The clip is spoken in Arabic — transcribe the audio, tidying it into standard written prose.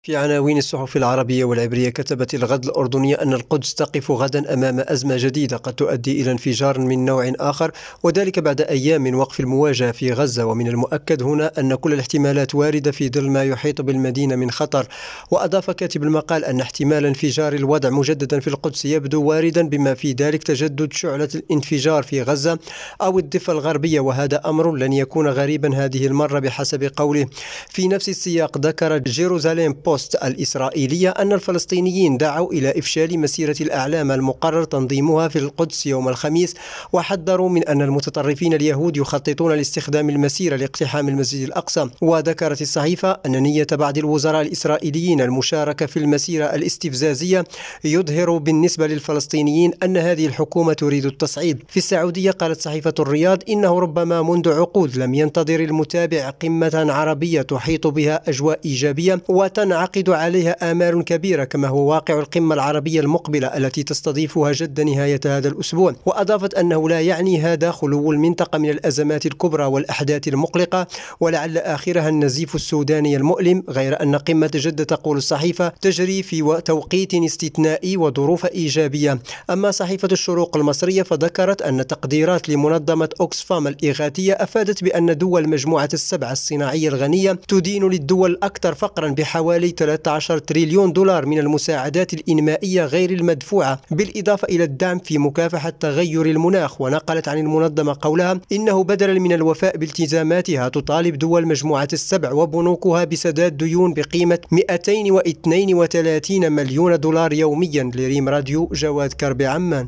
في عناوين الصحف العربية والعبرية، كتبت الغد الأردنية أن القدس تقف غدا أمام أزمة جديدة قد تؤدي إلى انفجار من نوع آخر، وذلك بعد أيام من وقف المواجهة في غزة. ومن المؤكد هنا أن كل الاحتمالات واردة في ظل ما يحيط بالمدينة من خطر. وأضاف كاتب المقال أن احتمال انفجار الوضع مجددا في القدس يبدو واردا، بما في ذلك تجدد شعلة الانفجار في غزة أو الضفة الغربية، وهذا أمر لن يكون غريبا هذه المرة بحسب قوله. في نفس السياق ذكر جيروزاليم بوست الإسرائيلية أن الفلسطينيين دعوا إلى إفشال مسيرة الأعلام المقرر تنظيمها في القدس يوم الخميس، وحذروا من أن المتطرفين اليهود يخططون لاستخدام المسيرة لاقتحام المسجد الأقصى. وذكرت الصحيفة أن نية بعض الوزراء الإسرائيليين المشاركة في المسيرة الاستفزازية يظهر بالنسبة للفلسطينيين أن هذه الحكومة تريد التصعيد. في السعودية قالت صحيفة الرياض إنه ربما منذ عقود لم ينتظر المتابع قمة عربية تحيط بها أجواء إيجابية وتنعقد عليها آمال كبيرة، كما هو واقع القمة العربية المقبلة التي تستضيفها جدة نهاية هذا الأسبوع. وأضافت أنه لا يعني هذا خلو المنطقة من الأزمات الكبرى والأحداث المقلقة، ولعل آخرها النزيف السوداني المؤلم، غير أن قمة جدة تقول الصحيفة تجري في توقيت استثنائي وظروف إيجابية. أما صحيفة الشروق المصرية فذكرت أن تقديرات لمنظمة أوكسفام الإغاثية أفادت بأن دول مجموعة السبعة الصناعية الغنية تدين للدول الأكثر فقرا بحوالي 13 تريليون دولار من المساعدات الإنمائية غير المدفوعة، بالإضافة إلى الدعم في مكافحة تغير المناخ. ونقلت عن المنظمة قولها إنه بدلا من الوفاء بالتزاماتها تطالب دول مجموعة السبع وبنوكها بسداد ديون بقيمة 232 مليون دولار يوميا. لريم راديو، جواد كربي، عمان.